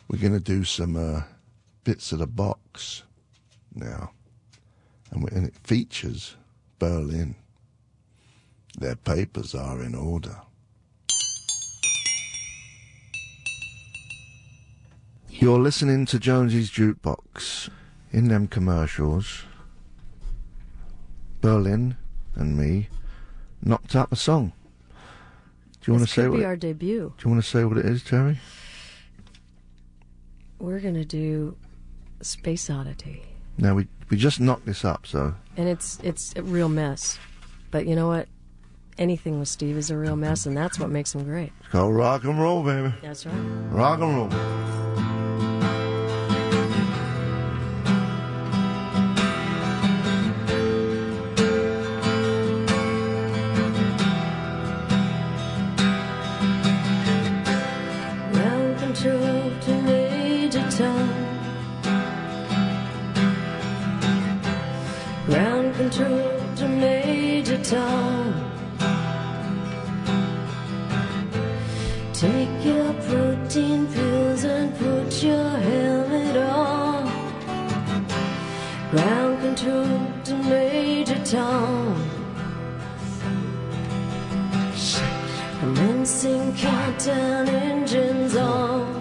We're going to do some bits of the box now. And it features Berlin. Their papers are in order. You're listening to Jonesy's Jukebox. In them commercials, Berlin and me knocked up a song. Do you want to say what? This could be our debut. Do you want to say what it is, Terry? We're gonna do Space Oddity. Now we just knocked this up, so. And it's a real mess, but you know what? Anything with Steve is a real mess, and that's what makes him great. It's called rock and roll, baby. That's right. Rock and roll. Ground control to Major Tom. Take your protein pills and put your helmet on. Ground control to Major Tom. Commencing countdown, engines on.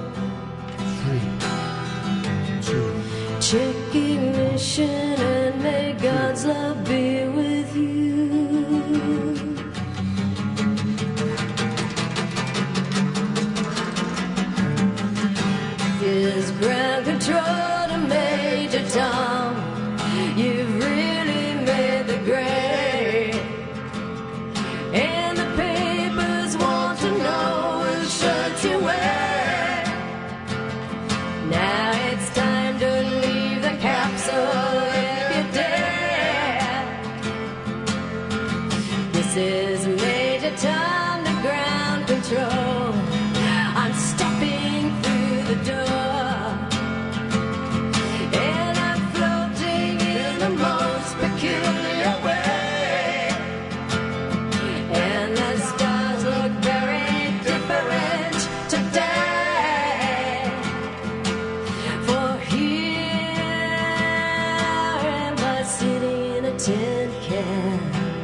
3, 2. Check ignition and may God's love be with you. Here's ground control to Major Tom. You've really made the grade, and the papers want to know which shirt you wear. Now it's time to leave the capsule if you dare. This is Major Tom to ground control. I'm stepping through the door, and I'm floating in the most peculiar way. And the stars look very different today. For here am I sitting in a tin can,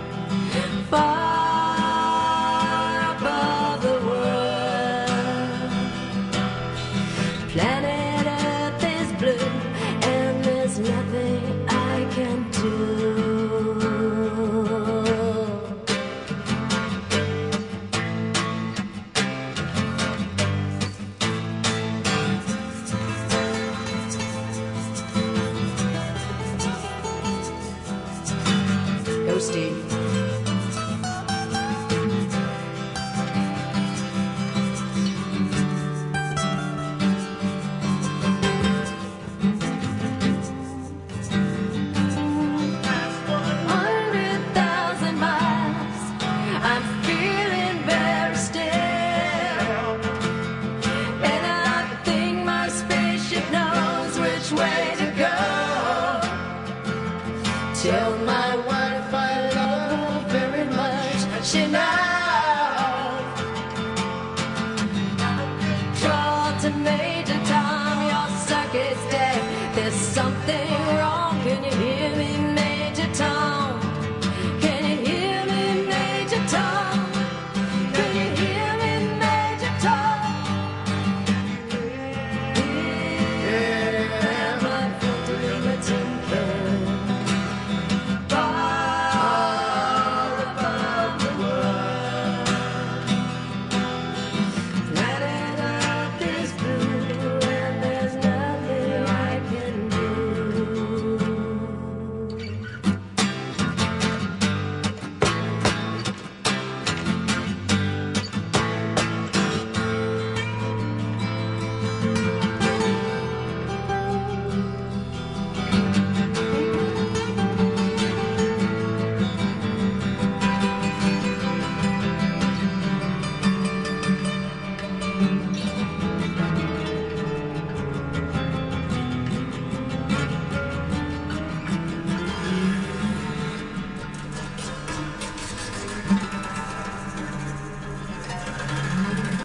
far above the world. Planet Earth is blue, and there's nothing I can do. Go, Steve. Tell my wife I love her very much. She knows. Call to Major Tom, your circuit's dead. There's something wrong. Can you hear me, Major Tom? Can you hear me, Major Tom? Can you hear me, Major Tom? Yeah, my foot in my temper.